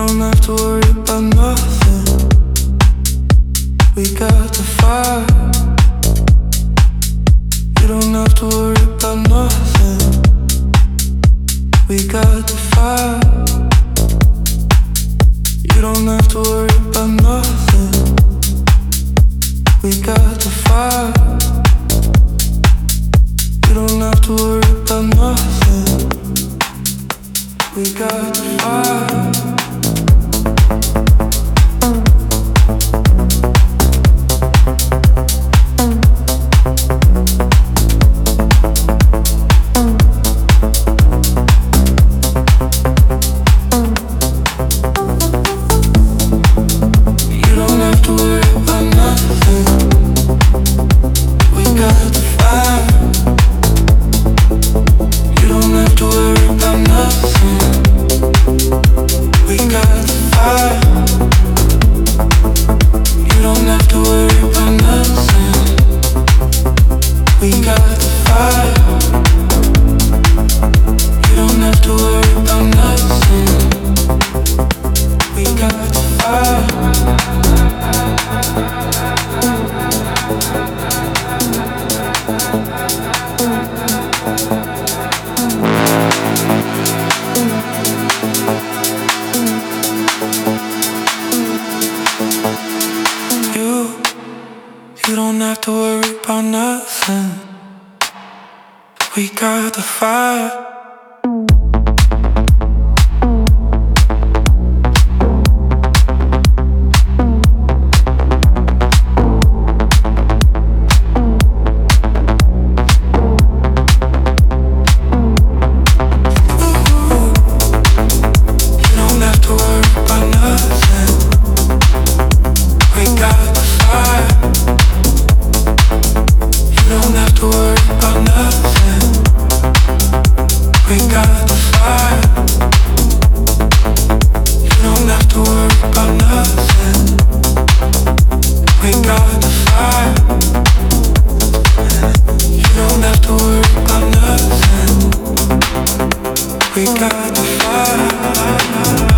don't have to worry about nothing. We got the fire. You don't have to worry about nothing. We got the fire. You don't have to worry about nothing. We got the fire. You don't have to worry about nothing. We got the fire. You don't have to worry about nothing. We got the fire. We got the fire.